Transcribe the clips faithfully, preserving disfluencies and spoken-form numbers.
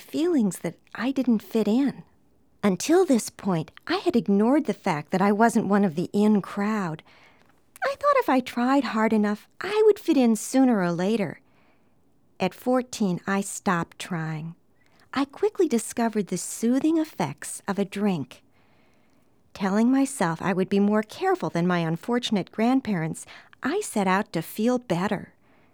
feelings that I didn't fit in. Until this point, I had ignored the fact that I wasn't one of the in crowd. I thought if I tried hard enough, I would fit in sooner or later. At fourteen, I stopped trying. I quickly discovered the soothing effects of a drink. Telling myself I would be more careful than my unfortunate grandparents, I set out to feel better.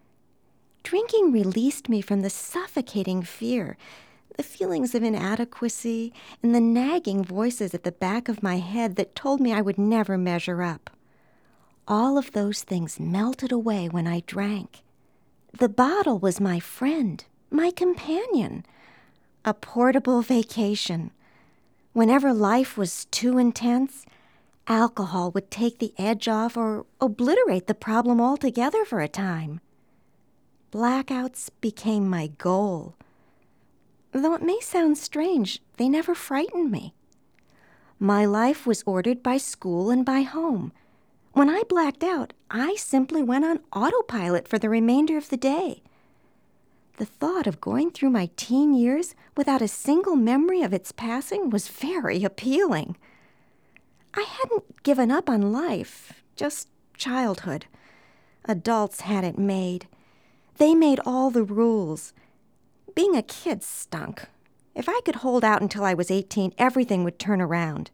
Drinking released me from the suffocating fear, the feelings of inadequacy, and the nagging voices at the back of my head that told me I would never measure up. All of those things melted away when I drank. The bottle was my friend, my companion, a portable vacation. Whenever life was too intense, alcohol would take the edge off or obliterate the problem altogether for a time. Blackouts became my goal. Though it may sound strange, they never frightened me. My life was ordered by school and by home. When I blacked out, I simply went on autopilot for the remainder of the day. The thought of going through my teen years without a single memory of its passing was very appealing. I hadn't given up on life, just childhood. Adults had it made. They made all the rules. Being a kid stunk. If I could hold out until I was eighteen, everything would turn around.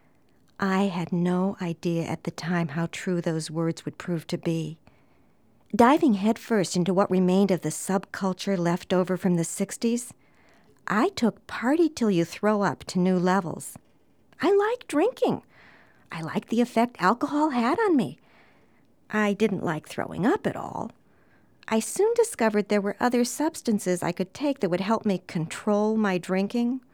I had no idea at the time how true those words would prove to be. Diving headfirst into what remained of the subculture left over from the sixties, I took party till you throw up to new levels. I liked drinking. I liked the effect alcohol had on me. I didn't like throwing up at all. I soon discovered there were other substances I could take that would help me control my drinking.